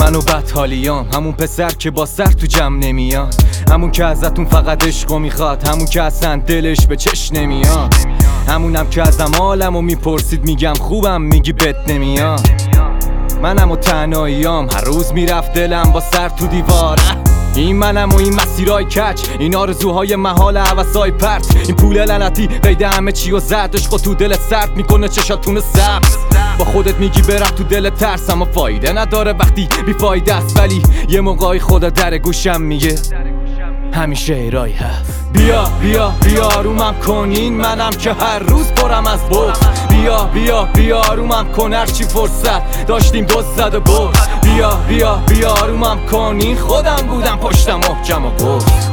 من و بدحالیام، همون پسر که با سر تو جمع نمیاد، همون که ازتون فقط عشقو میخواد، همون که اصلا دلش به چش نمیاد، همونم که ازم حالمو میپرسید میگم خوبم میگی بد نمیاد. منم و تنهاییام، هر روز میرفت دلم با سر تو دیوار. این منم و این مسیرهای کج، این آرزوهای محال هوسای پرت، این پول لعنتی قید همه چی و زد، عشقو تو دل سرد میکنه چشاتون سبز. با خودت میگی برم تو دل ترس، اما فایده نداره وقتی بیفایده است، ولی یه موقعی خدا در گوشم میگه همیشه ایرایی هست. بیا بیا بیا رومم کنین، منم که هر روز برم از بغض. بیا بیا بیا رومم کن، هرچی فرصت داشتیم دست زد و برد. بیا بیا بیا رومم کنین، خودم بودم پشتم محکم و گفت.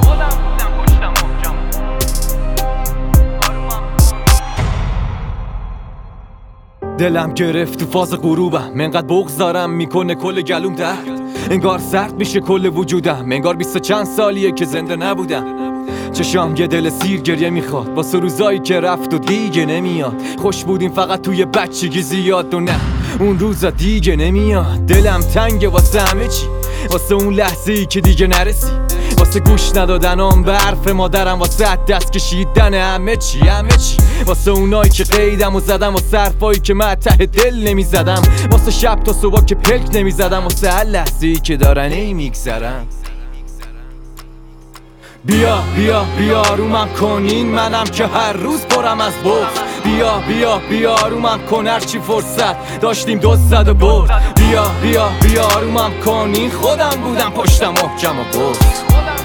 دلم گرفت تو فاز غروبم، منقدر بغض دارم میکنه کل گلوم درد، انگار سرد میشه کل وجودم، انگار 20 چند سالیه که زنده نبودم. چشام یه دل سیر گریه میخواد واسه روزایی که رفت و دیگه نمیاد. خوش بودیم فقط توی بچگی زیاد و نه اون روزا دیگه نمیاد. دلم تنگه واسه همه چی، واسه اون لحظه ای که دیگه نرسی، واسه گوش ندادنم به حرف مادرم، واسه دست کشیدن همه چی، واسه اونایی که قیدم و زدم، واسه حرفایی که من ته دل نمیزدم، واسه شب تا صبح که پلک نمیزدم، واسه هر لحظه ای که دارن میگذرم. بیا بیا بیا رومم کنین، منم که هر روز برم از بغض. بیا بیا بیا رومم کن، هرچی فرصت داشتیم دست زد و برد. بیا بیا بیا رومم کنین، خودم بودم پشتم محکم و گفت.